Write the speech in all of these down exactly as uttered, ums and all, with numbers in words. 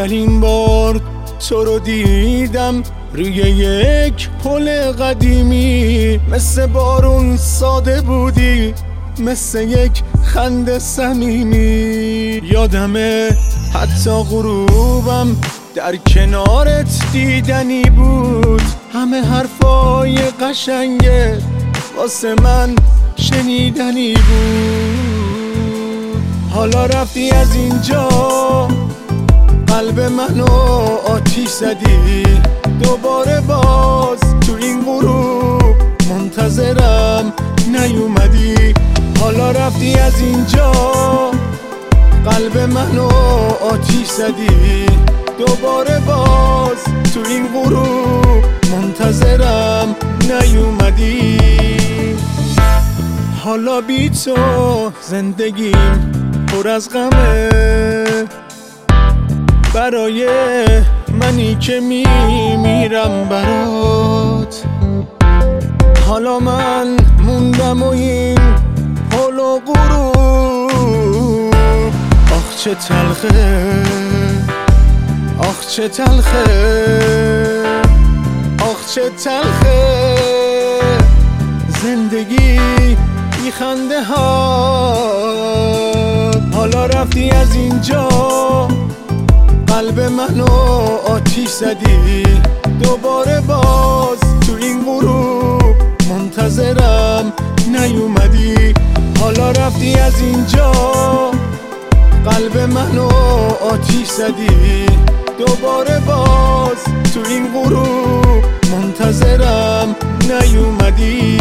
اولین بار تو رو دیدم روی یک پل قدیمی، مثل بارون ساده بودی، مثل یک خنده صمیمی. یادمه حتی غروبم در کنارت دیدنی بود، همه حرفای قشنگت واسه من شنیدنی بود. حالا رفتی از اینجا، قلب منو آتیش زدی، دوباره باز تو این غروب منتظرم نیومدی. حالا رفتی از اینجا، قلب منو آتیش زدی، دوباره باز تو این غروب منتظرم نیومدی. حالا بی تو زندگیم پر از غمه، برای منی که میمیرم برات. حالا من موندم و این پل و غروب، آخ چه تلخه، آخ چه تلخه، آخ چه تلخه زندگی بی خنده ها. حالا رفتی از اینجا، قلب منو آتیش زدی، دوباره باز تو این غروب منتظرم نیومدی. حالا رفتی از اینجا، قلب منو آتیش زدی، دوباره باز تو این غروب منتظرم نیومدی.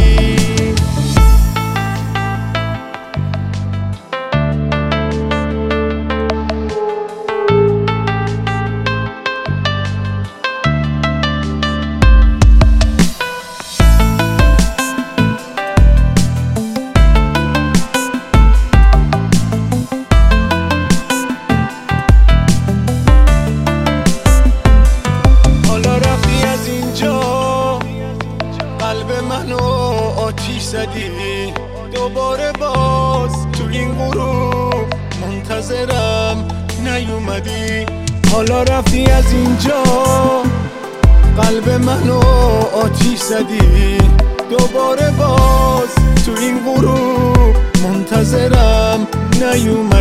قلب منو آتیش زدی، دوباره باز تو این غروب منتظرم نیومدی. حالا رفتی از اینجا، قلب منو آتیش زدی، دوباره باز تو این غروب منتظرم نیومدی.